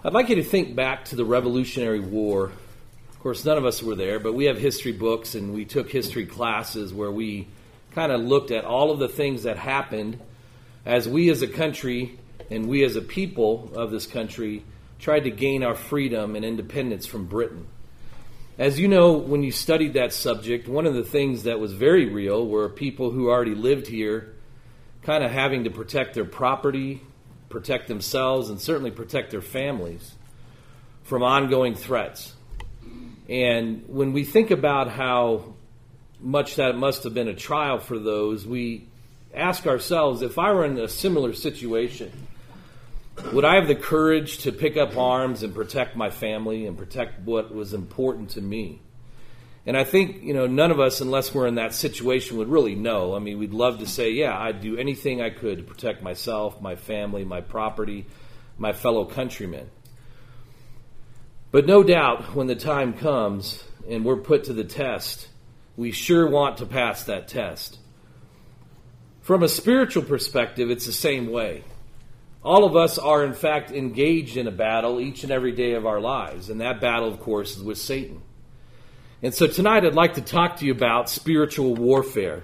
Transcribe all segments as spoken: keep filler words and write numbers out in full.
I'd like you to think back to the Revolutionary War. Of course, none of us were there, but we have history books and we took history classes where we kind of looked at all of the things that happened as we as a country and we as a people of this country tried to gain our freedom and independence from Britain. As you know, when you studied that subject, one of the things that was very real were people who already lived here kind of having to protect their property, protect themselves, and certainly protect their families from ongoing threats. And when we think about how much that must have been a trial for those, we ask ourselves, if I were in a similar situation, would I have the courage to pick up arms and protect my family and protect what was important to me? And I think, you know, none of us, unless we're in that situation, would really know. I mean, we'd love to say, yeah, I'd do anything I could to protect myself, my family, my property, my fellow countrymen. But no doubt, when the time comes and we're put to the test, we sure want to pass that test. From a spiritual perspective, it's the same way. All of us are, in fact, engaged in a battle each and every day of our lives. And that battle, of course, is with Satan. And so tonight I'd like to talk to you about spiritual warfare.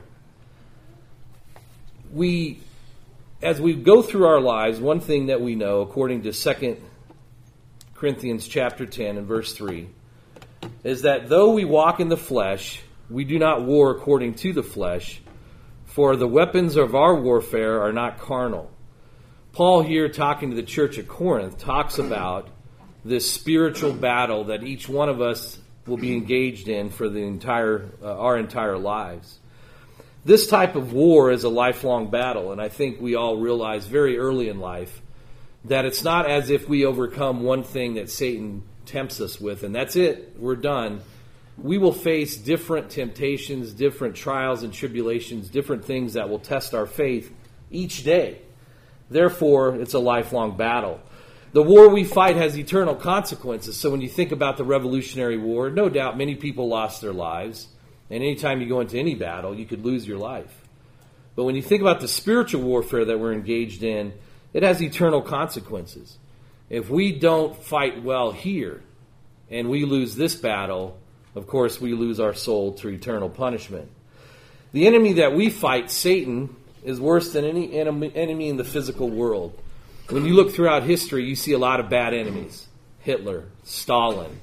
We, as we go through our lives, one thing that we know, according to Second Corinthians chapter ten and verse three, is that though we walk in the flesh, we do not war according to the flesh, for the weapons of our warfare are not carnal. Paul here, talking to the church at Corinth, talks about this spiritual battle that each one of us will be engaged in for the entire uh, our entire lives. This type of war is a lifelong battle, and I think we all realize very early in life that it's not as if we overcome one thing that Satan tempts us with, and that's it, we're done. We will face different temptations, different trials and tribulations, different things that will test our faith each day. Therefore, it's a lifelong battle. The war we fight has eternal consequences. So when you think about the Revolutionary War, no doubt many people lost their lives. And anytime you go into any battle, you could lose your life. But when you think about the spiritual warfare that we're engaged in, it has eternal consequences. If we don't fight well here and we lose this battle, of course, we lose our soul to eternal punishment. The enemy that we fight, Satan, is worse than any enemy, enemy in the physical world. When you look throughout history, you see a lot of bad enemies. Hitler, Stalin.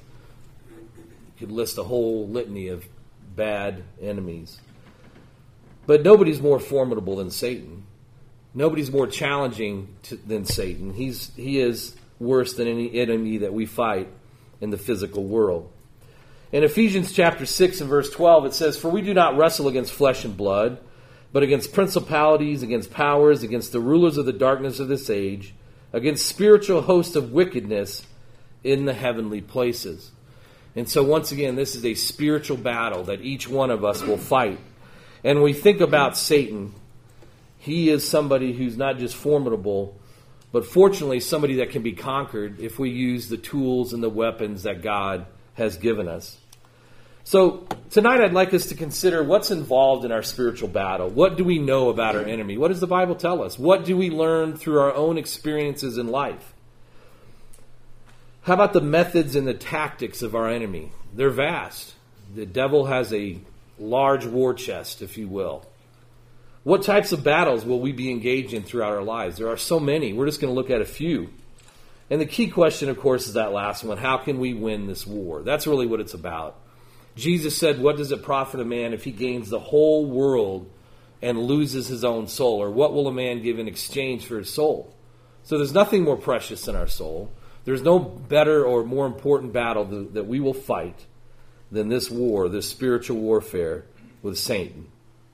You could list a whole litany of bad enemies. But nobody's more formidable than Satan. Nobody's more challenging to, than Satan. He's he is worse than any enemy that we fight in the physical world. In Ephesians chapter six and verse twelve, it says, "For we do not wrestle against flesh and blood, but against principalities, against powers, against the rulers of the darkness of this age, against spiritual hosts of wickedness in the heavenly places." And so once again, this is a spiritual battle that each one of us will fight. And when we think about Satan, he is somebody who's not just formidable, but fortunately somebody that can be conquered if we use the tools and the weapons that God has given us. So tonight I'd like us to consider what's involved in our spiritual battle. What do we know about our enemy? What does the Bible tell us? What do we learn through our own experiences in life? How about the methods and the tactics of our enemy? They're vast. The devil has a large war chest, if you will. What types of battles will we be engaged in throughout our lives? There are so many. We're just going to look at a few. And the key question, of course, is that last one. How can we win this war? That's really what it's about. Jesus said, "What does it profit a man if he gains the whole world and loses his own soul? Or what will a man give in exchange for his soul?" So there's nothing more precious than our soul. There's no better or more important battle that we will fight than this war, this spiritual warfare with Satan.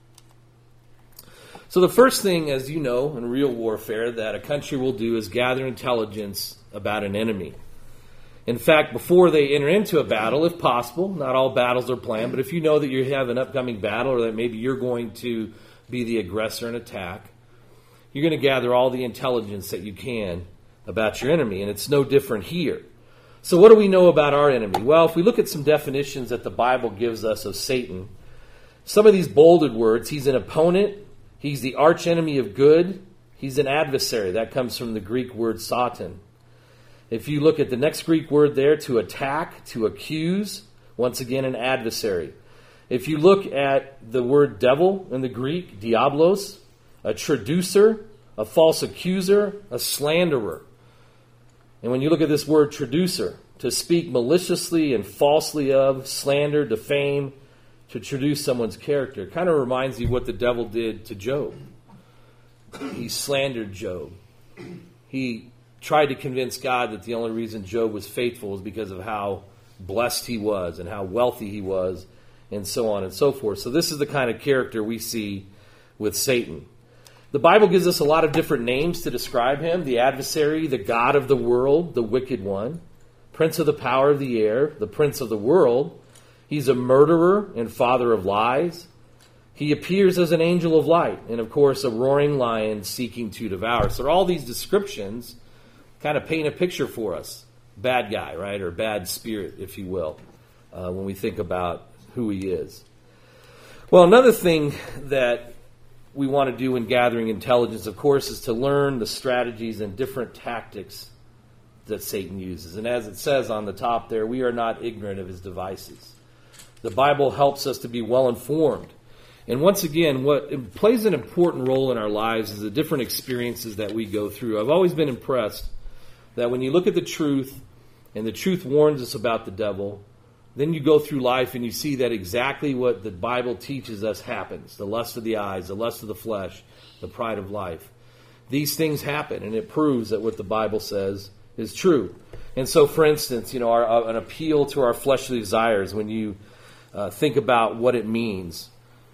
So the first thing, as you know, in real warfare that a country will do is gather intelligence about an enemy. In fact, before they enter into a battle, if possible, not all battles are planned, but if you know that you have an upcoming battle or that maybe you're going to be the aggressor in attack, you're going to gather all the intelligence that you can about your enemy, and it's no different here. So what do we know about our enemy? Well, if we look at some definitions that the Bible gives us of Satan, some of these bolded words, he's an opponent, he's the archenemy of good, he's an adversary. That comes from the Greek word Satan. If you look at the next Greek word there, to attack, to accuse, once again an adversary. If you look at the word devil in the Greek, diablos, a traducer, a false accuser, a slanderer. And when you look at this word traducer, to speak maliciously and falsely of, slander, defame, to traduce someone's character, kind of reminds you what the devil did to Job. He slandered Job. He tried to convince God that the only reason Job was faithful was because of how blessed he was and how wealthy he was, and so on and so forth. So this is the kind of character we see with Satan. The Bible gives us a lot of different names to describe him: the adversary, the god of the world, the wicked one, prince of the power of the air, the prince of the world. He's a murderer and father of lies. He appears as an angel of light, and of course a roaring lion seeking to devour. So all these descriptions kind of paint a picture for us. Bad guy, right? Or bad spirit, if you will, uh, when we think about who he is. Well, another thing that we want to do in gathering intelligence, of course, is to learn the strategies and different tactics that Satan uses. And as it says on the top there, we are not ignorant of his devices. The Bible helps us to be well informed. And once again, what plays an important role in our lives is the different experiences that we go through. I've always been impressed that when you look at the truth, and the truth warns us about the devil, then you go through life and you see that exactly what the Bible teaches us happens. The lust of the eyes, the lust of the flesh, the pride of life. These things happen, and it proves that what the Bible says is true. And so, for instance, you know, our, uh, an appeal to our fleshly desires, when you uh, think about what it means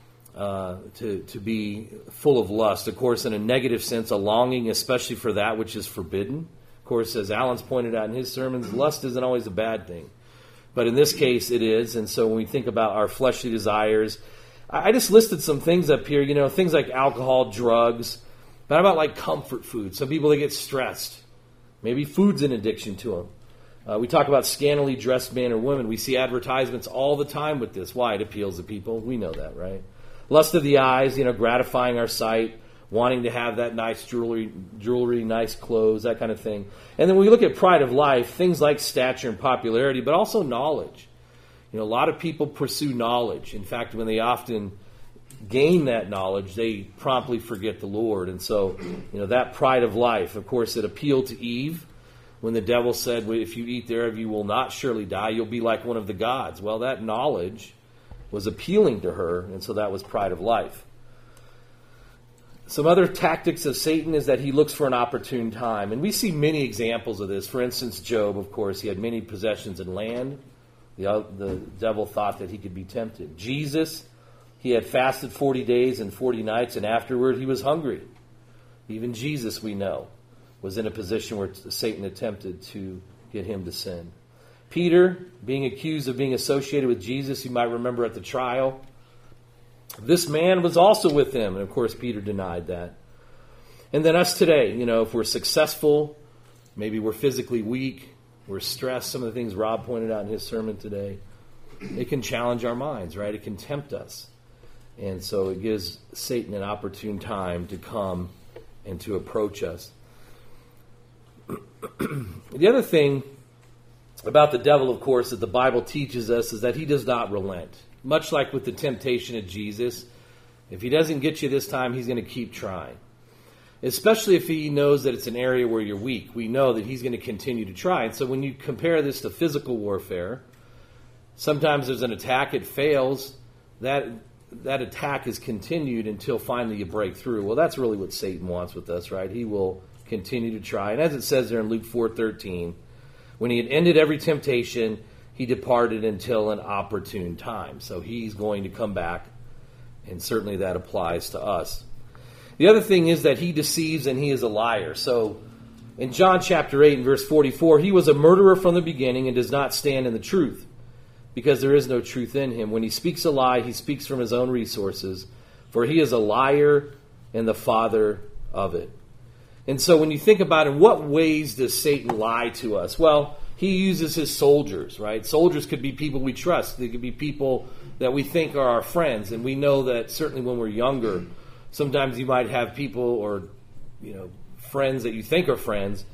uh, to, to be full of lust. Of course, in a negative sense, a longing especially for that which is forbidden. Of course, as Alan's pointed out in his sermons, lust isn't always a bad thing. But in this case, it is. And so when we think about our fleshly desires, I just listed some things up here, you know, things like alcohol, drugs. But how about like comfort food? Some people, they get stressed. Maybe food's an addiction to them. Uh, we talk about scantily dressed men or women. We see advertisements all the time with this. Why? It appeals to people. We know that, right? Lust of the eyes, you know, gratifying our sight, wanting to have that nice jewelry, jewelry, nice clothes, that kind of thing. And then when we look at pride of life, things like stature and popularity, but also knowledge. You know, a lot of people pursue knowledge. In fact, when they often gain that knowledge, they promptly forget the Lord. And so, you know, that pride of life, of course, it appealed to Eve when the devil said, well, if you eat thereof, you will not surely die. You'll be like one of the gods. Well, that knowledge was appealing to her, and so that was pride of life. Some other tactics of Satan is that he looks for an opportune time. And we see many examples of this. For instance, Job, of course, he had many possessions in land. The, the devil thought that he could be tempted. Jesus, he had fasted forty days and forty nights, and afterward he was hungry. Even Jesus, we know, was in a position where Satan attempted to get him to sin. Peter, being accused of being associated with Jesus, you might remember at the trial, this man was also with him. And of course, Peter denied that. And then us today, you know, if we're successful, maybe we're physically weak, we're stressed, some of the things Rob pointed out in his sermon today, it can challenge our minds, right? It can tempt us. And so it gives Satan an opportune time to come and to approach us. The other thing about the devil, of course, that the Bible teaches us is that he does not relent. Much like with the temptation of Jesus, if he doesn't get you this time, he's going to keep trying. Especially if he knows that it's an area where you're weak. We know that he's going to continue to try. And so when you compare this to physical warfare, sometimes there's an attack, it fails, that that attack is continued until finally you break through. Well, that's really what Satan wants with us, right? He will continue to try. And as it says there in Luke four thirteen, when he had ended every temptation, he departed until an opportune time. So he's going to come back, and certainly that applies to us. The other thing is that he deceives and he is a liar. So in John chapter eight and verse forty-four, he was a murderer from the beginning and does not stand in the truth, because there is no truth in him. When he speaks a lie, he speaks from his own resources, for he is a liar and the father of it. And so when you think about in what ways does Satan lie to us? Well, he uses his soldiers, right? Soldiers could be people we trust. They could be people that we think are our friends. And we know that certainly when we're younger, sometimes you might have people or, you know, friends that you think are friends,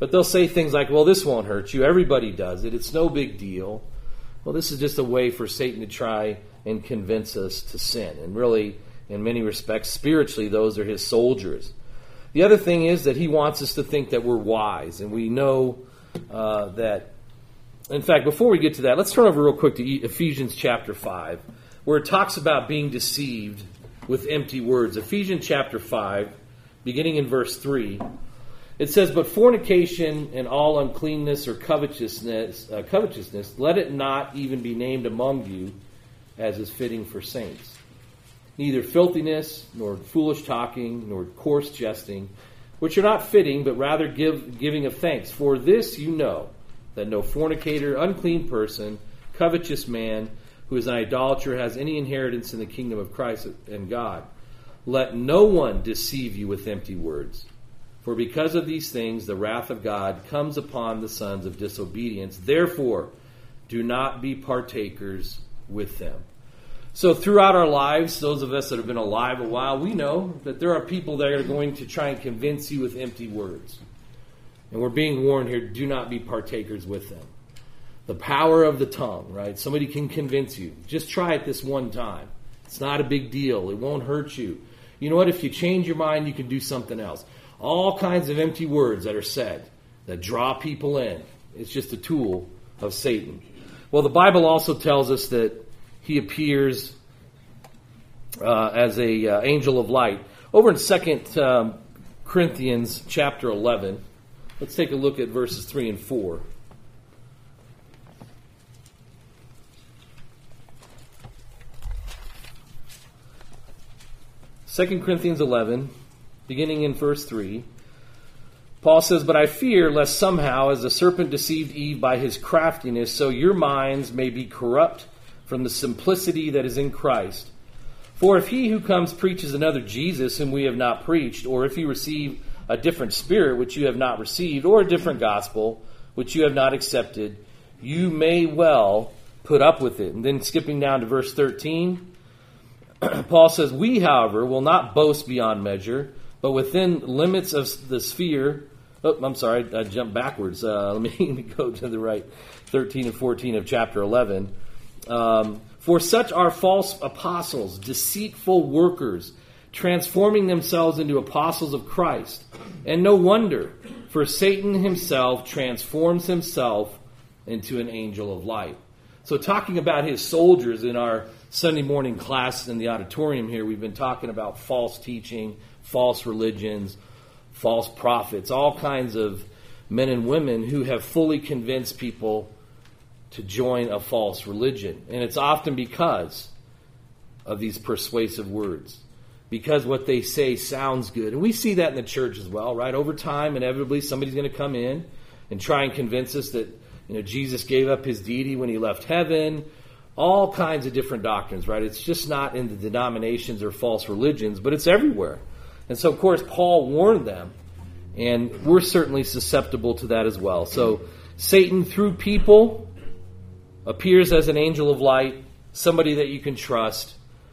But they'll say things like, well, this won't hurt you. Everybody does it. It's no big deal. Well, this is just a way for Satan to try and convince us to sin. And really, in many respects, spiritually, those are his soldiers. The other thing is that he wants us to think that we're wise. And we know uh, that, in fact, before we get to that, let's turn over real quick to Ephesians chapter five, where it talks about being deceived with empty words. Ephesians chapter five, beginning in verse three, it says, "But fornication and all uncleanness or covetousness, uh, covetousness, let it not even be named among you, as is fitting for saints. Neither filthiness, nor foolish talking, nor coarse jesting, which are not fitting, but rather give, giving of thanks. For this you know, that no fornicator, unclean person, covetous man, who is an idolater, has any inheritance in the kingdom of Christ and God. Let no one deceive you with empty words. For because of these things, the wrath of God comes upon the sons of disobedience. Therefore, do not be partakers with them." So throughout our lives, those of us that have been alive a while, we know that there are people that are going to try and convince you with empty words. And we're being warned here, do not be partakers with them. The power of the tongue, right? Somebody can convince you. Just try it this one time. It's not a big deal. It won't hurt you. You know what? If you change your mind, you can do something else. All kinds of empty words that are said that draw people in. It's just a tool of Satan. Well, the Bible also tells us that he appears uh, as an uh, angel of light. Over in Second um, Corinthians chapter eleven, let's take a look at verses three and four. Second Corinthians eleven, beginning in verse three, Paul says, "But I fear lest somehow, as the serpent deceived Eve by his craftiness, so your minds may be corrupt from the simplicity that is in Christ. For if he who comes preaches another Jesus whom we have not preached, or if you receive a different spirit which you have not received, or a different gospel which you have not accepted, you may well put up with it." And then skipping down to verse thirteen, Paul says, "We, however, will not boast beyond measure, but within limits of the sphere." Oh, I'm sorry, I jumped backwards. Uh, let me go to the right, thirteen and fourteen of chapter eleven. Um, "For such are false apostles, deceitful workers, transforming themselves into apostles of Christ. And no wonder, for Satan himself transforms himself into an angel of light." So talking about his soldiers in our Sunday morning class in the auditorium here, we've been talking about false teaching, false religions, false prophets, all kinds of men and women who have fully convinced people to join a false religion. And it's often because of these persuasive words, because what they say sounds good. And we see that in the church as well, right? Over time, inevitably, somebody's going to come in and try and convince us that, you know, Jesus gave up his deity when he left heaven. All kinds of different doctrines, right? It's just not in the denominations or false religions, but it's everywhere. And so, of course, Paul warned them, and we're certainly susceptible to that as well. So Satan, through people, appears as an angel of light, somebody that you can trust,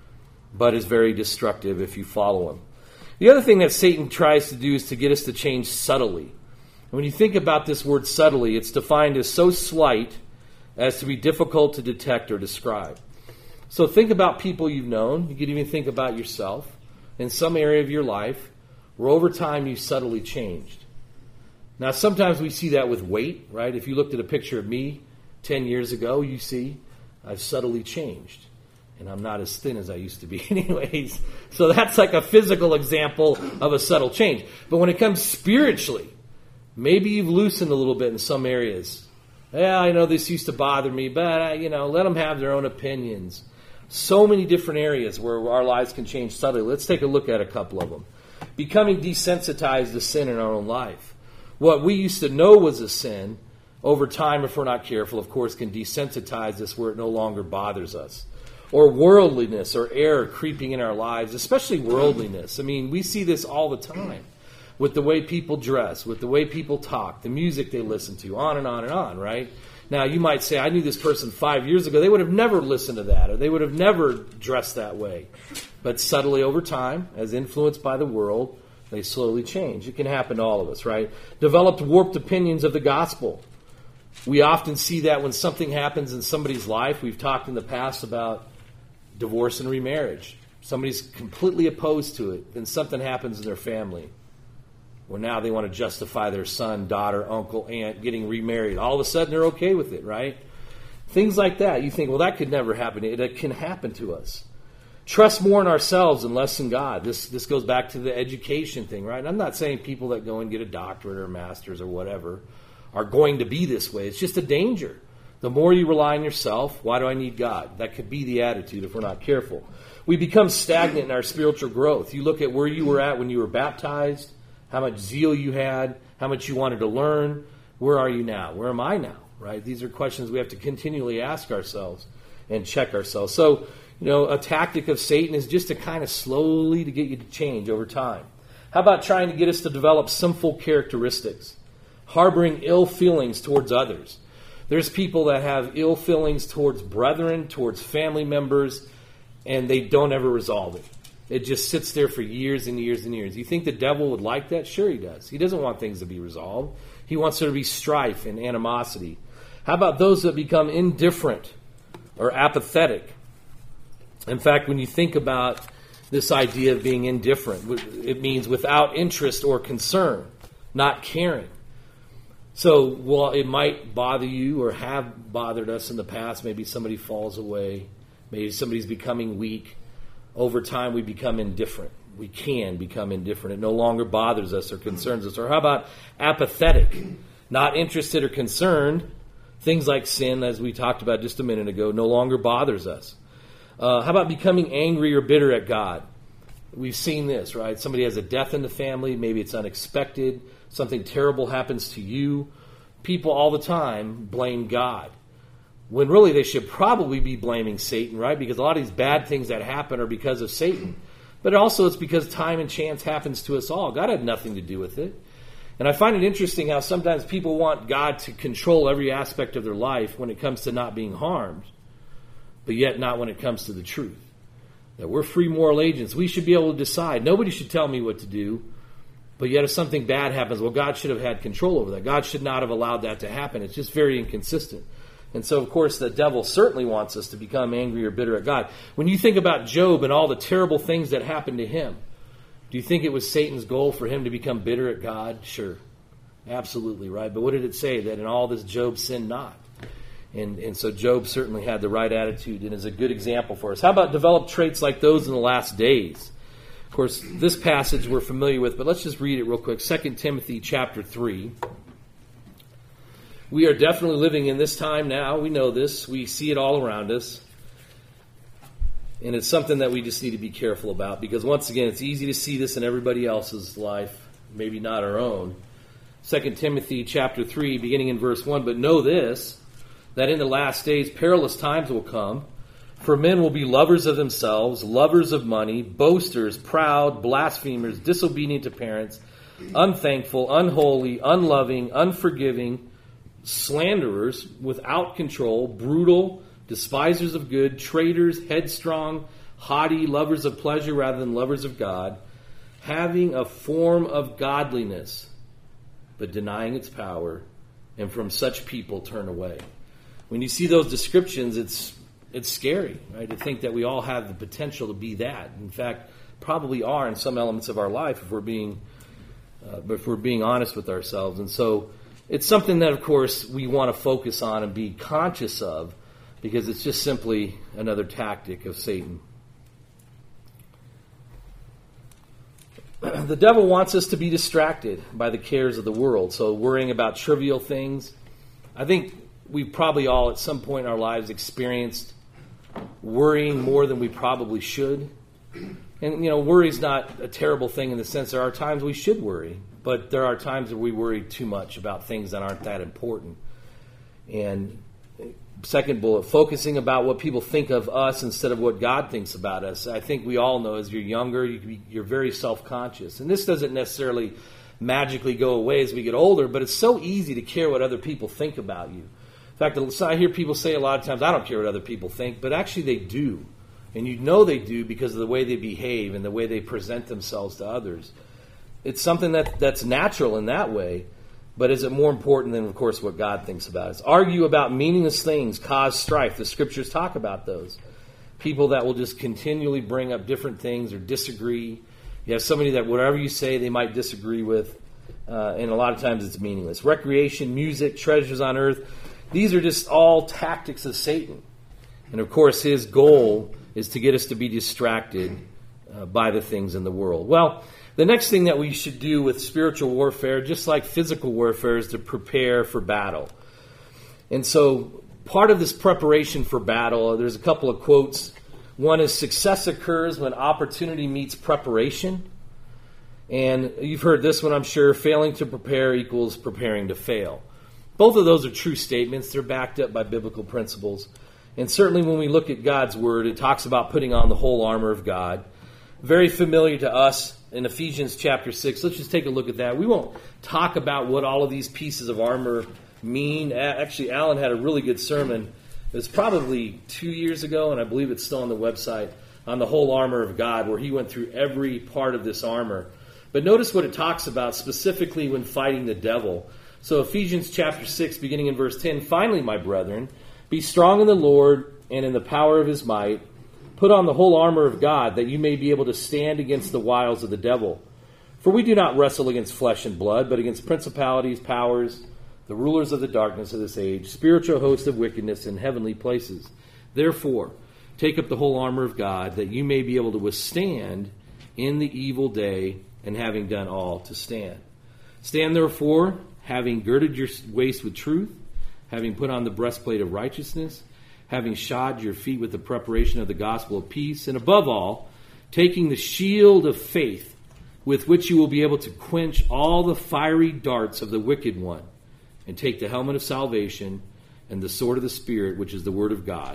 but is very destructive if you follow him. The other thing that Satan tries to do is to get us to change subtly. And when you think about this word subtly, it's defined as so slight as to be difficult to detect or describe. So think about people you've known. You could even think about yourself in some area of your life where over time you subtly changed. Now, sometimes we see that with weight, right? If you looked at a picture of me ten years ago, you see I've subtly changed. And I'm not as thin as I used to be anyways. So that's like a physical example of a subtle change. But when it comes spiritually, maybe you've loosened a little bit in some areas. Yeah, I know this used to bother me, but, you know, let them have their own opinions. So many different areas where our lives can change subtly. Let's take a look at a couple of them. Becoming desensitized to sin in our own life. What we used to know was a sin, over time, if we're not careful, of course, can desensitize us where it no longer bothers us. Or worldliness or error creeping in our lives, especially worldliness. I mean, we see this all the time. With the way people dress, with the way people talk, the music they listen to, on and on and on, right? Now, you might say, I knew this person five years ago. They would have never listened to that, or they would have never dressed that way. But subtly over time, as influenced by the world, They slowly change. It can happen to all of us, right? Developed warped opinions of the gospel. We often see that when something happens in somebody's life. We've talked in the past about divorce and remarriage. Somebody's completely opposed to it, then something happens in their family where now they want to justify their son, daughter, uncle, aunt getting remarried. All of a sudden they're okay with it, right? Things like that. You think, well, that could never happen. It, it can happen to us. Trust more in ourselves and less in God. This this goes back to the education thing, right? And I'm not saying people that go and get a doctorate or a master's or whatever are going to be this way. It's just a danger. The more you rely on yourself, why do I need God? That could be the attitude if we're not careful. We become stagnant in our spiritual growth. You look at where you were at when you were baptized, how much zeal you had, how much you wanted to learn. Where are you now? Where am I now? Right? These are questions we have to continually ask ourselves and check ourselves. So, you know, a tactic of Satan is just to kind of slowly to get you to change over time. How about trying to get us to develop sinful characteristics? Harboring ill feelings towards others. There's people that have ill feelings towards brethren, towards family members, and they don't ever resolve it. It just sits there for years and years and years. You think the devil would like that? Sure he does. He doesn't want things to be resolved. He wants there to be strife and animosity. How about those that become indifferent or apathetic? In fact, when you think about this idea of being indifferent, it means without interest or concern, not caring. So, while it might bother you or have bothered us in the past, maybe somebody falls away, maybe somebody's becoming weak. Over time, we become indifferent. We can become indifferent. It no longer bothers us or concerns us. Or how about apathetic, not interested or concerned? Things like sin, as we talked about just a minute ago, no longer bothers us. Uh, how about becoming angry or bitter at God? We've seen this, right? Somebody has a death in the family. Maybe it's unexpected. Something terrible happens to you. People all the time blame God, when really they should probably be blaming Satan, right? Because a lot of these bad things that happen are because of Satan. But also it's because time and chance happens to us all. God had nothing to do with it. And I find it interesting how sometimes people want God to control every aspect of their life when it comes to not being harmed, but yet not when it comes to the truth. That we're free moral agents. We should be able to decide. Nobody should tell me what to do. But yet if something bad happens, well, God should have had control over that. God should not have allowed that to happen. It's just very inconsistent. And so, of course, the devil certainly wants us to become angry or bitter at God. When you think about Job and all the terrible things that happened to him, do you think it was Satan's goal for him to become bitter at God? Sure. Absolutely, right? But what did it say? That in all this Job sinned not. And, and so Job certainly had the right attitude and is a good example for us. How about develop traits like those in the last days? Of course, this passage we're familiar with, but let's just read it real quick. Second Timothy chapter three. We are definitely living in this time now. We know this. We see it all around us. And it's something that we just need to be careful about, because once again, it's easy to see this in everybody else's life, maybe not our own. Second Timothy chapter three, beginning in verse one, but know this, that in the last days perilous times will come, for men will be lovers of themselves, lovers of money, boasters, proud, blasphemers, disobedient to parents, unthankful, unholy, unloving, unforgiving, slanderers, without control, brutal, despisers of good, traitors, headstrong, haughty, lovers of pleasure rather than lovers of God, having a form of godliness, but denying its power, and from such people turn away. When you see those descriptions, it's it's scary, right? To think that we all have the potential to be that. In fact, probably are in some elements of our life if we're being uh, if we're being honest with ourselves. And so it's something that, of course, we want to focus on and be conscious of, because it's just simply another tactic of Satan. The devil wants us to be distracted by the cares of the world, so worrying about trivial things. I think we probably all at some point in our lives experienced worrying more than we probably should. And, you know, worry is not a terrible thing in the sense there are times we should worry, but there are times where we worry too much about things that aren't that important. And second bullet, focusing about what people think of us instead of what God thinks about us. I think we all know as you're younger, you can be, you're very self-conscious. And this doesn't necessarily magically go away as we get older, but it's so easy to care what other people think about you. In fact, I hear people say a lot of times, I don't care what other people think, but actually they do. And you know they do because of the way they behave and the way they present themselves to others. it's something that that's natural in that way, but is it more important than, of course, what God thinks about us? Argue about meaningless things, cause strife. The scriptures talk about those. People that will just continually bring up different things or disagree. You have somebody that whatever you say they might disagree with, uh, and a lot of times it's meaningless. Recreation, music, treasures on earth, these are just all tactics of Satan. And of course his goal is to get us to be distracted uh, by the things in the world. Well, the next thing that we should do with spiritual warfare, just like physical warfare, is to prepare for battle. And so part of this preparation for battle, there's a couple of quotes. One is, success occurs when opportunity meets preparation. And you've heard this one, I'm sure. Failing to prepare equals preparing to fail. Both of those are true statements. They're backed up by biblical principles. And certainly when we look at God's Word, it talks about putting on the whole armor of God. Very familiar to us in Ephesians chapter six. Let's just take a look at that. We won't talk about what all of these pieces of armor mean. Actually, Alan had a really good sermon. It was probably two years ago, and I believe it's still on the website, on the whole armor of God, where he went through every part of this armor. But notice what it talks about specifically when fighting the devil. So Ephesians chapter six, beginning in verse ten, finally, my brethren, be strong in the Lord and in the power of his might. Put on the whole armor of God, that you may be able to stand against the wiles of the devil. For we do not wrestle against flesh and blood, but against principalities, powers, the rulers of the darkness of this age, spiritual hosts of wickedness in heavenly places. Therefore, take up the whole armor of God, that you may be able to withstand in the evil day, and having done all, to stand. Stand therefore, having girded your waist with truth, having put on the breastplate of righteousness, having shod your feet with the preparation of the gospel of peace, and above all, taking the shield of faith, with which you will be able to quench all the fiery darts of the wicked one, and take the helmet of salvation and the sword of the Spirit, which is the word of God.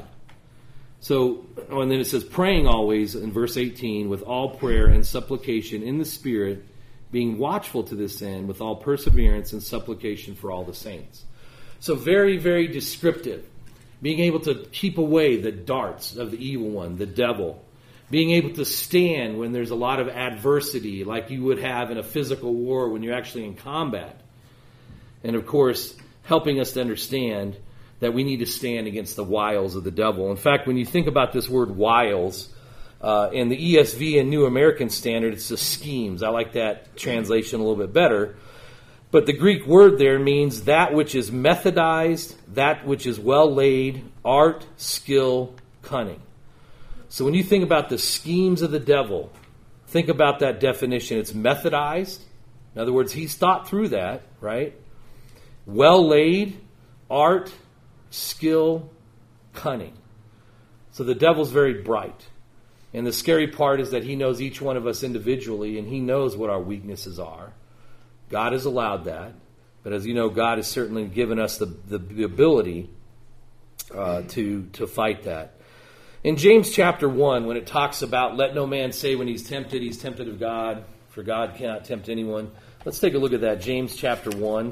So, oh, and then it says, praying always, in verse eighteen, with all prayer and supplication in the Spirit, being watchful to this end, with all perseverance and supplication for all the saints. So very, very descriptive. Being able to keep away the darts of the evil one, the devil. Being able to stand when there's a lot of adversity, like you would have in a physical war when you're actually in combat. And of course, helping us to understand that we need to stand against the wiles of the devil. In fact, when you think about this word wiles, uh, in the E S V and New American Standard, it's the schemes. I like that translation a little bit better. But the Greek word there means that which is methodized, that which is well laid, art, skill, cunning. So when you think about the schemes of the devil, think about that definition. It's methodized. In other words, he's thought through that, right? Well laid, art, skill, cunning. So the devil's very bright. And the scary part is that he knows each one of us individually, and he knows what our weaknesses are. God has allowed that. But as you know, God has certainly given us the, the, the ability uh, to, to fight that. In James chapter one, when it talks about, let no man say when he's tempted, he's tempted of God, for God cannot tempt anyone. Let's take a look at that. James chapter one,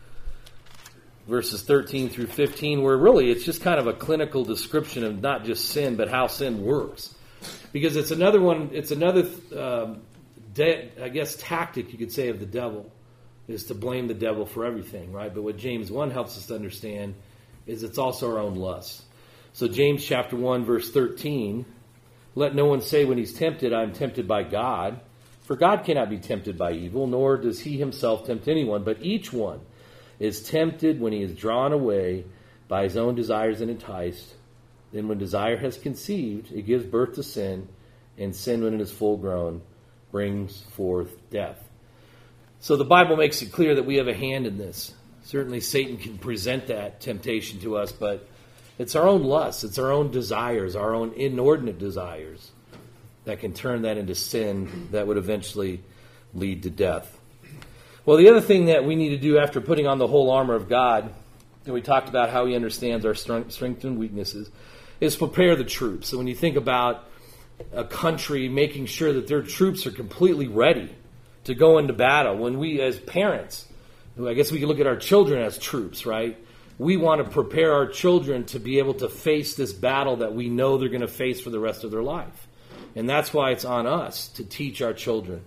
verses thirteen through fifteen, where really it's just kind of a clinical description of not just sin, but how sin works. Because it's another one, it's another, um, de- I guess, tactic, you could say, of the devil, is to blame the devil for everything, right? But what James one helps us to understand is it's also our own lust. So James chapter one, verse thirteen, let no one say when he's tempted, I'm tempted by God. For God cannot be tempted by evil, nor does he himself tempt anyone. But each one is tempted when he is drawn away by his own desires and enticed. Then when desire has conceived, it gives birth to sin. And sin, when it is full grown, brings forth death. So the Bible makes it clear that we have a hand in this. Certainly Satan can present that temptation to us, but it's our own lusts, it's our own desires, our own inordinate desires that can turn that into sin that would eventually lead to death. Well, the other thing that we need to do after putting on the whole armor of God, and we talked about how he understands our strengths and weaknesses, is prepare the troops. So when you think about a country making sure that their troops are completely ready to go into battle, when we as parents, I guess we can look at our children as troops, right? We want to prepare our children to be able to face this battle that we know they're going to face for the rest of their life. And that's why it's on us to teach our children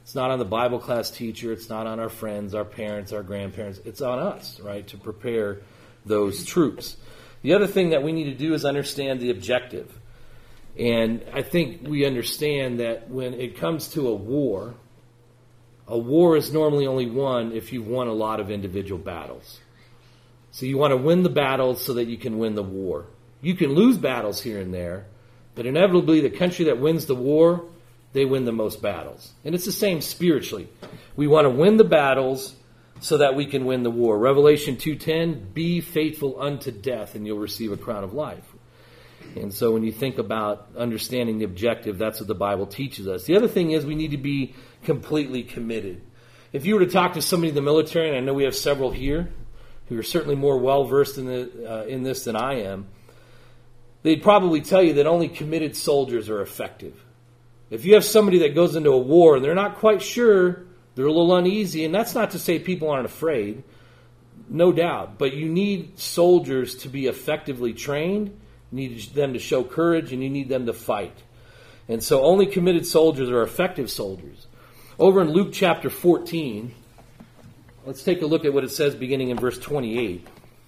It's not on the Bible class teacher. It's not on our friends, our parents, our grandparents. It's on us, right, to prepare those troops. The other thing that we need to do is understand the objective. And I think we understand that when it comes to a war, a war is normally only won if you've won a lot of individual battles. So you want to win the battles so that you can win the war. You can lose battles here and there, but inevitably the country that wins the war, they win the most battles. And it's the same spiritually. We want to win the battles so that we can win the war. Revelation two ten, be faithful unto death and you'll receive a crown of life. And so when you think about understanding the objective, that's what the Bible teaches us. The other thing is we need to be completely committed. If you were to talk to somebody in the military, and I know we have several here who are certainly more well-versed in, the, uh, in this than I am, they'd probably tell you that only committed soldiers are effective. If you have somebody that goes into a war and they're not quite sure, they're a little uneasy, and that's not to say people aren't afraid, no doubt, but you need soldiers to be effectively trained. You need them to show courage, and you need them to fight. And so only committed soldiers are effective soldiers. Over in Luke chapter fourteen, let's take a look at what it says beginning in verse twenty-eight,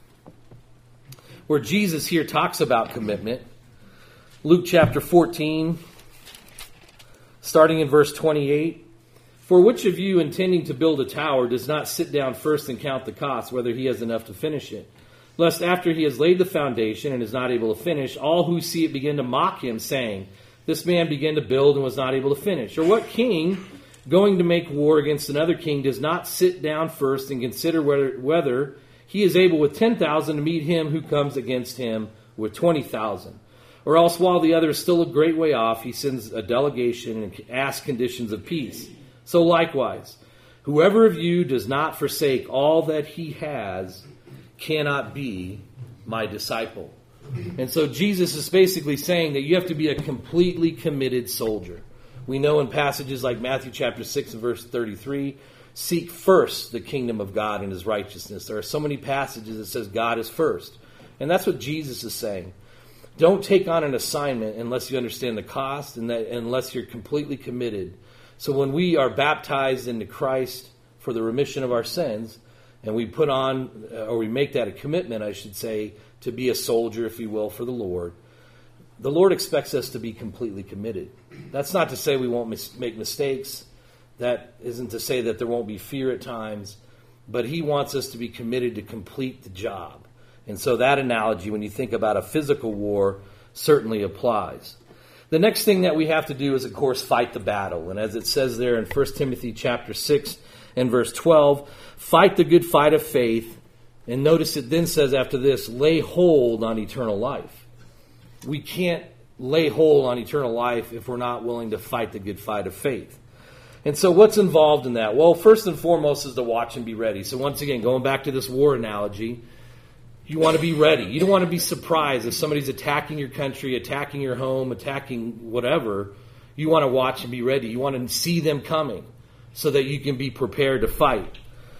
where Jesus here talks about commitment. Luke chapter fourteen, starting in verse twenty-eight. For which of you intending to build a tower does not sit down first and count the cost, whether he has enough to finish it? Lest after he has laid the foundation and is not able to finish, all who see it begin to mock him, saying, this man began to build and was not able to finish. Or what king, going to make war against another king, does not sit down first and consider whether, whether he is able with ten thousand to meet him who comes against him with twenty thousand? Or else, while the other is still a great way off, he sends a delegation and asks conditions of peace. So likewise, whoever of you does not forsake all that he has cannot be my disciple. And so Jesus is basically saying that you have to be a completely committed soldier. We know in passages like Matthew chapter six and verse thirty-three, seek first the kingdom of God and his righteousness. There are so many passages that says God is first. And that's what Jesus is saying. Don't take on an assignment unless you understand the cost and that unless you're completely committed. So when we are baptized into Christ for the remission of our sins, and we put on, or we make that a commitment, I should say, to be a soldier, if you will, for the Lord, the Lord expects us to be completely committed. That's not to say we won't mis- make mistakes. That isn't to say that there won't be fear at times. But he wants us to be committed to complete the job. And so that analogy, when you think about a physical war, certainly applies. The next thing that we have to do is, of course, fight the battle. And as it says there in First Timothy chapter six and verse twelve, fight the good fight of faith. And notice it then says after this, lay hold on eternal life. We can't lay hold on eternal life if we're not willing to fight the good fight of faith. And so what's involved in that? Well, first and foremost is to watch and be ready. So once again, going back to this war analogy, you want to be ready. You don't want to be surprised if somebody's attacking your country, attacking your home, attacking whatever. You want to watch and be ready. You want to see them coming so that you can be prepared to fight.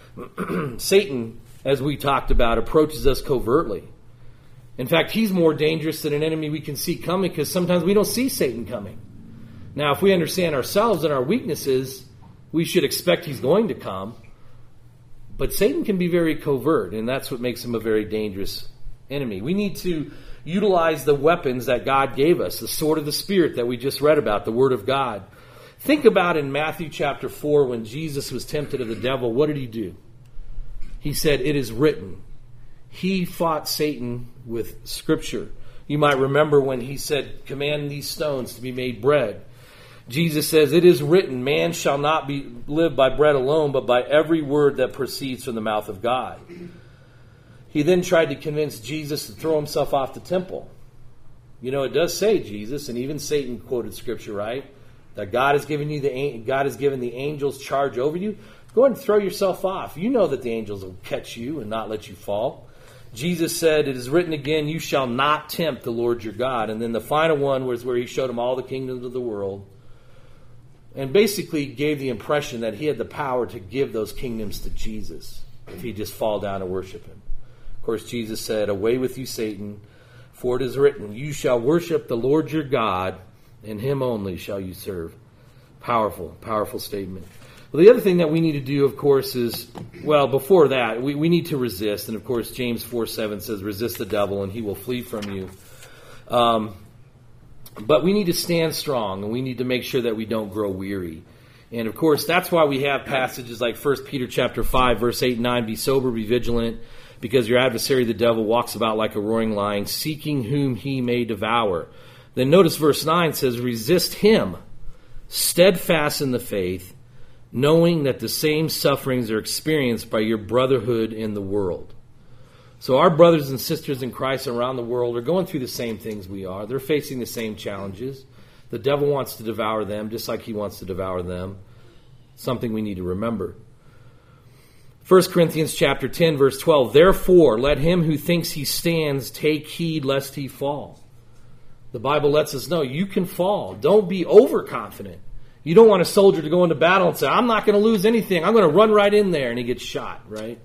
Satan, as we talked about, approaches us covertly. In fact, he's more dangerous than an enemy we can see coming because sometimes we don't see Satan coming. Now, if we understand ourselves and our weaknesses, we should expect he's going to come. But Satan can be very covert, and that's what makes him a very dangerous enemy. We need to utilize the weapons that God gave us, the sword of the Spirit that we just read about, the Word of God. Think about in Matthew chapter four when Jesus was tempted of the devil, what did he do? He said, it is written. He fought Satan with Scripture. You might remember when he said, command these stones to be made bread. Jesus says, it is written, man shall not be live by bread alone, but by every word that proceeds from the mouth of God. He then tried to convince Jesus to throw himself off the temple. You know, it does say, Jesus, and even Satan quoted Scripture, right? That God has given you the God has given the angels charge over you. Go ahead and throw yourself off. You know that the angels will catch you and not let you fall. Jesus said, it is written again, you shall not tempt the Lord your God. And then the final one was where he showed him all the kingdoms of the world. And basically gave the impression that he had the power to give those kingdoms to Jesus if he'd just fall down and worship him. Of course, Jesus said, away with you, Satan, for it is written, you shall worship the Lord your God, and him only shall you serve. Powerful, powerful statement. Well, the other thing that we need to do, of course, is, well, before that, we, we need to resist. And, of course, James four seven says, resist the devil and he will flee from you. Um, but we need to stand strong, and we need to make sure that we don't grow weary. And, of course, that's why we have passages like First Peter chapter five, verse eight and nine, be sober, be vigilant, because your adversary, the devil, walks about like a roaring lion, seeking whom he may devour. Then notice verse nine says, resist him, steadfast in the faith, knowing that the same sufferings are experienced by your brotherhood in the world. So our brothers and sisters in Christ around the world are going through the same things we are. They're facing the same challenges. The devil wants to devour them just like he wants to devour them. Something we need to remember. First Corinthians chapter ten, verse twelve, therefore let him who thinks he stands take heed lest he fall. The Bible lets us know you can fall. Don't be overconfident. You don't want a soldier to go into battle and say, I'm not going to lose anything. I'm going to run right in there, and he gets shot, right?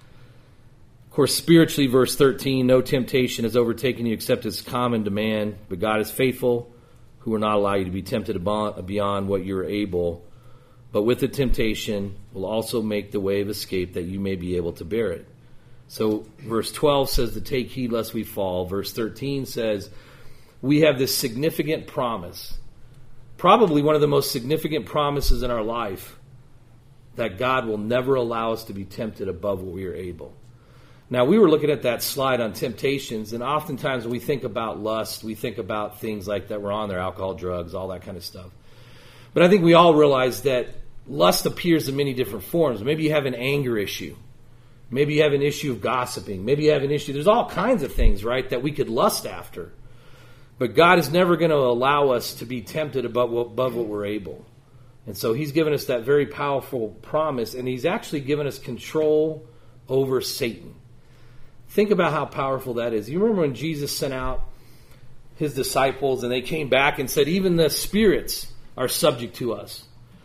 Of course, spiritually, verse thirteen, no temptation has overtaken you except as common to man, but God is faithful, who will not allow you to be tempted beyond what you're able, but with the temptation will also make the way of escape that you may be able to bear it. So verse twelve says to take heed lest we fall. Verse thirteen says we have this significant promise, probably one of the most significant promises in our life, that God will never allow us to be tempted above what we are able. Now, we were looking at that slide on temptations, and oftentimes when we think about lust, we think about things like that we're on there, alcohol, drugs, all that kind of stuff. But I think we all realize that lust appears in many different forms. Maybe you have an anger issue. Maybe you have an issue of gossiping. Maybe you have an issue. There's all kinds of things, right, that we could lust after. But God is never going to allow us to be tempted above what, above what we're able. And so he's given us that very powerful promise, and he's actually given us control over Satan. Think about how powerful that is. You remember when Jesus sent out his disciples and they came back and said, even the spirits are subject to us.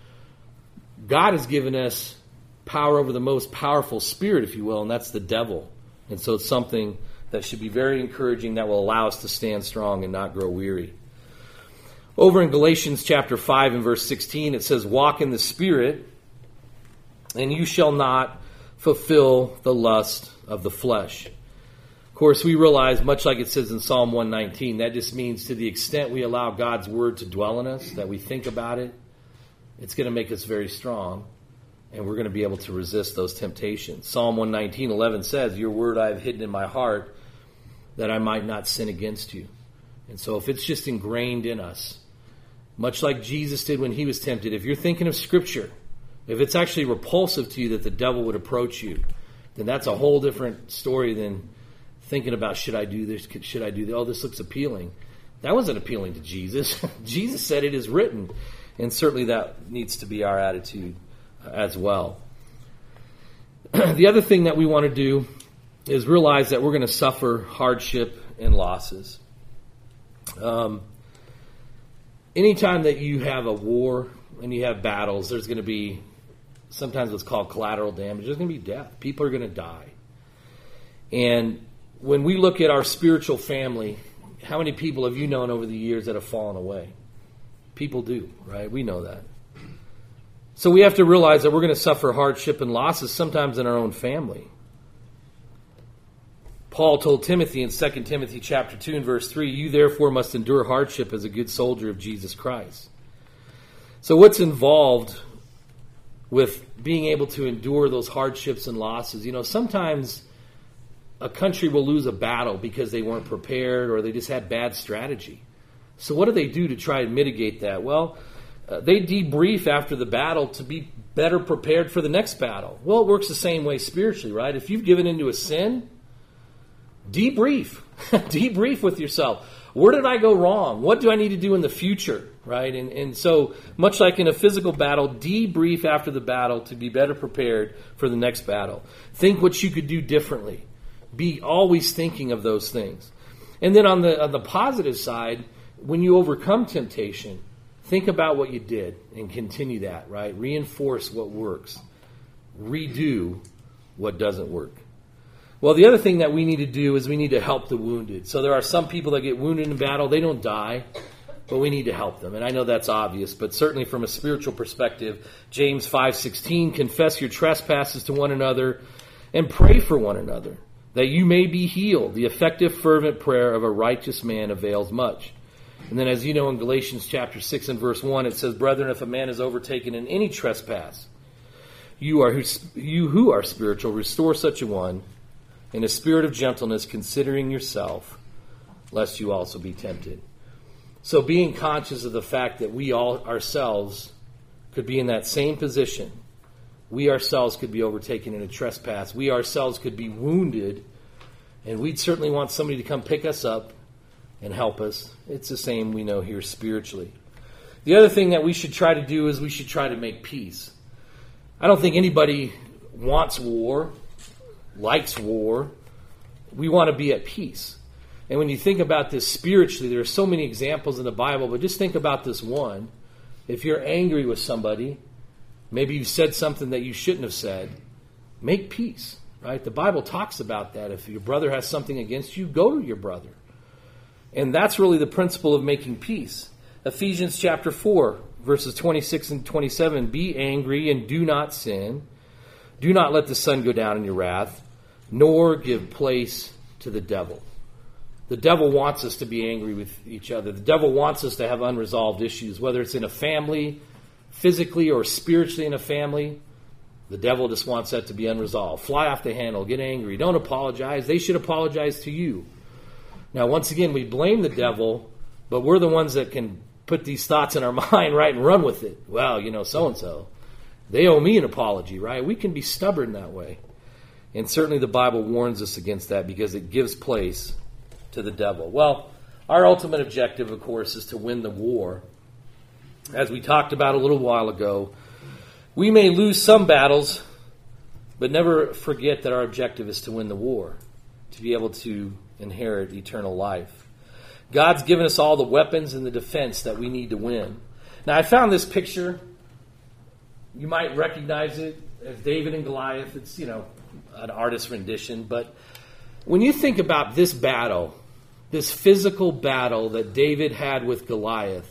God has given us power over the most powerful spirit, if you will, and that's the devil. And so it's something that should be very encouraging, that will allow us to stand strong and not grow weary. Over in Galatians chapter five and verse sixteen, it says, walk in the Spirit, and you shall not fulfill the lust of the flesh. Of course, we realize, much like it says in Psalm one nineteen, that just means to the extent we allow God's word to dwell in us, that we think about it, it's going to make us very strong, and we're going to be able to resist those temptations. Psalm one nineteen, eleven says, your word I have hidden in my heart, that I might not sin against you. And so if it's just ingrained in us, much like Jesus did when he was tempted, if you're thinking of Scripture, if it's actually repulsive to you that the devil would approach you, then that's a whole different story than thinking about, should I do this, should I do that? Oh, this looks appealing. That wasn't appealing to Jesus. Jesus said it is written. And certainly that needs to be our attitude as well. The other thing that we want to do is realize that we're going to suffer hardship and losses. Um, anytime that you have a war and you have battles, there's going to be sometimes what's called collateral damage. There's going to be death. People are going to die. And when we look at our spiritual family, how many people have you known over the years that have fallen away? People do, right? We know that. So we have to realize that we're going to suffer hardship and losses sometimes in our own family. Paul told Timothy in Second Timothy chapter two and verse three, you therefore must endure hardship as a good soldier of Jesus Christ. So what's involved with being able to endure those hardships and losses? You know, sometimes a country will lose a battle because they weren't prepared or they just had bad strategy. So what do they do to try and mitigate that? Well, uh, they debrief after the battle to be better prepared for the next battle. Well, it works the same way spiritually, right? If you've given into a sin, debrief. Debrief with yourself. Where did I go wrong? What do I need to do in the future, right? And, and so, much like in a physical battle, debrief after the battle to be better prepared for the next battle. Think what you could do differently. Be always thinking of those things. And then on the on the positive side, when you overcome temptation, think about what you did and continue that, right? Reinforce what works. Redo what doesn't work. Well, the other thing that we need to do is we need to help the wounded. So there are some people that get wounded in battle. They don't die. but we need to help them. And I know that's obvious, but certainly from a spiritual perspective, James five sixteen, confess your trespasses to one another and pray for one another, that you may be healed. The effective, fervent prayer of a righteous man avails much. And then as you know in Galatians chapter six and verse one, it says, brethren, if a man is overtaken in any trespass, you are who, you who are spiritual, restore such a one in a spirit of gentleness, considering yourself, lest you also be tempted. So being conscious of the fact that we all ourselves could be in that same position. We ourselves could be overtaken in a trespass. We ourselves could be wounded, and we'd certainly want somebody to come pick us up and help us. It's the same we know here spiritually. The other thing that we should try to do is we should try to make peace. I don't think anybody wants war, likes war. We want to be at peace. And when you think about this spiritually, there are so many examples in the Bible, but just think about this one. If you're angry with somebody, maybe you've said something that you shouldn't have said, make peace, right? The Bible talks about that. If your brother has something against you, go to your brother. And that's really the principle of making peace. Ephesians chapter four, verses twenty-six and twenty-seven, be angry and do not sin. Do not let the sun go down in your wrath, nor give place to the devil. The devil wants us to be angry with each other. The devil wants us to have unresolved issues, whether it's in a family, physically or spiritually in a family. The devil just wants that to be unresolved. Fly off the handle, get angry, don't apologize. They should apologize to you. Now, once again, we blame the devil, but we're the ones that can put these thoughts in our mind, right, and run with it. Well, you know, so-and-so, they owe me an apology, right? We can be stubborn that way. And certainly the Bible warns us against that because it gives place to the devil. Well, our ultimate objective, of course, is to win the war. As we talked about a little while ago, we may lose some battles, but never forget that our objective is to win the war, to be able to inherit eternal life. God's given us all the weapons and the defense that we need to win. Now, I found this picture. You might recognize it as David and Goliath. It's, you know, an artist's rendition. But when you think about this battle, this physical battle that David had with Goliath,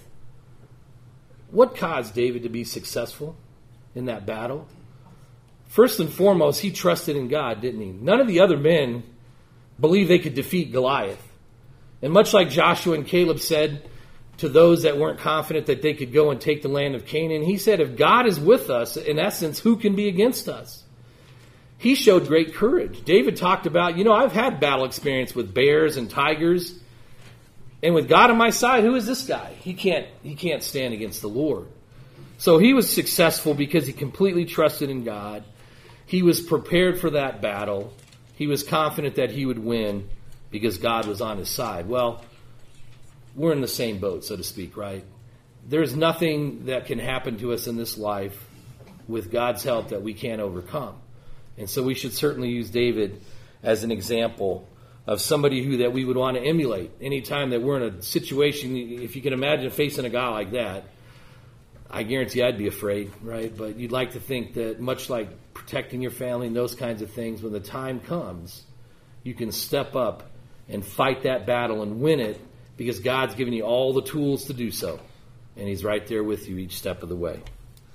what caused David to be successful in that battle? First and foremost, he trusted in God, didn't he? None of the other men believed they could defeat Goliath. And much like Joshua and Caleb said to those that weren't confident that they could go and take the land of Canaan, he said, if God is with us, in essence, who can be against us? He showed great courage. David talked about, you know, I've had battle experience with bears and tigers, and with God on my side, who is this guy? He can't, he can't stand against the Lord. So he was successful because he completely trusted in God. He was prepared for that battle. He was confident that he would win because God was on his side. Well, we're in the same boat, so to speak, right? There's nothing that can happen to us in this life with God's help that we can't overcome. And so we should certainly use David as an example of somebody who that we would want to emulate. Anytime that we're in a situation, if you can imagine facing a guy like that, I guarantee I'd be afraid, right? But you'd like to think that much like protecting your family and those kinds of things, when the time comes, you can step up and fight that battle and win it because God's given you all the tools to do so. And he's right there with you each step of the way.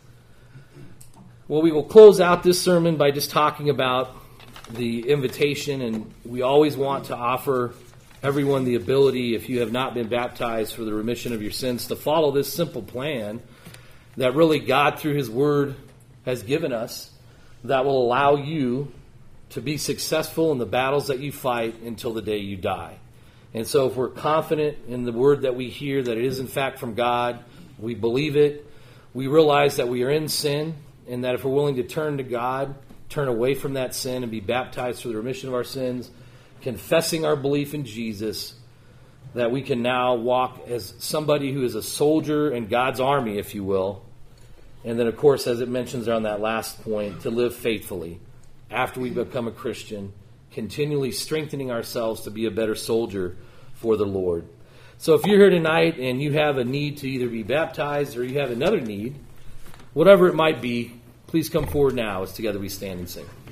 Well, we will close out this sermon by just talking about the invitation, and we always want to offer everyone the ability, if you have not been baptized for the remission of your sins, to follow this simple plan that really God, through his word, has given us that will allow you to be successful in the battles that you fight until the day you die. And so if we're confident in the word that we hear, that it is in fact from God, we believe it, we realize that we are in sin, and that if we're willing to turn to God, turn away from that sin and be baptized for the remission of our sins, confessing our belief in Jesus, that we can now walk as somebody who is a soldier in God's army, if you will. And then, of course, as it mentions on that last point, to live faithfully after we become a Christian, continually strengthening ourselves to be a better soldier for the Lord. So if you're here tonight and you have a need to either be baptized or you have another need, whatever it might be, please come forward now as together we stand and sing.